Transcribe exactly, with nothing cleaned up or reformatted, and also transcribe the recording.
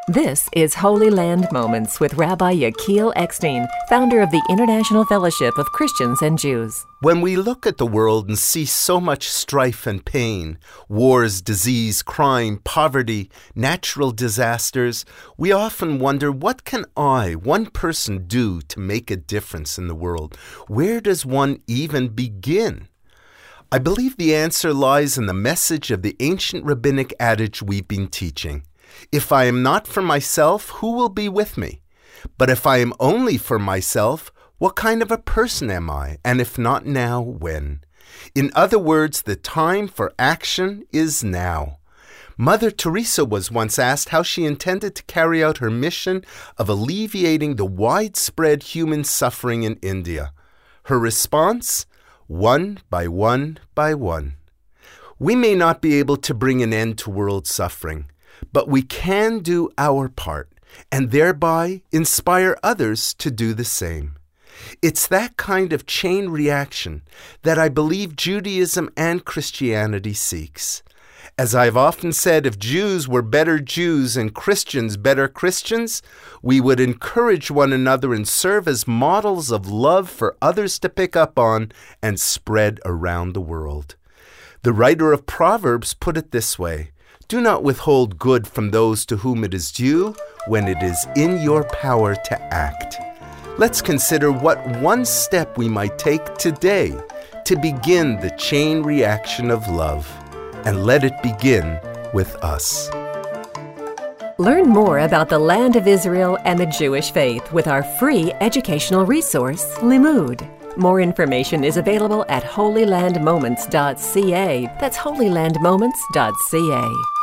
This is Holy Land Moments with Rabbi Yechiel Eckstein, founder of the International Fellowship of Christians and Jews. When we look at the world and see so much strife and pain, wars, disease, crime, poverty, natural disasters, we often wonder, what can I, one person, do to make a difference in the world? Where does one even begin? I believe the answer lies in the message of the ancient rabbinic adage we've been teaching. If I am not for myself, who will be with me? But if I am only for myself, what kind of a person am I? And if not now, when? In other words, the time for action is now. Mother Teresa was once asked how she intended to carry out her mission of alleviating the widespread human suffering in India. Her response? One by one by one. We may not be able to bring an end to world suffering, but we can do our part and thereby inspire others to do the same. It's that kind of chain reaction that I believe Judaism and Christianity seeks. As I've often said, if Jews were better Jews and Christians better Christians, we would encourage one another and serve as models of love for others to pick up on and spread around the world. The writer of Proverbs put it this way: do not withhold good from those to whom it is due when it is in your power to act. Let's consider what one step we might take today to begin the chain reaction of love. And let it begin with us. Learn more about the land of Israel and the Jewish faith with our free educational resource, Limud. More information is available at holy land moments dot c a. That's holy land moments dot c a.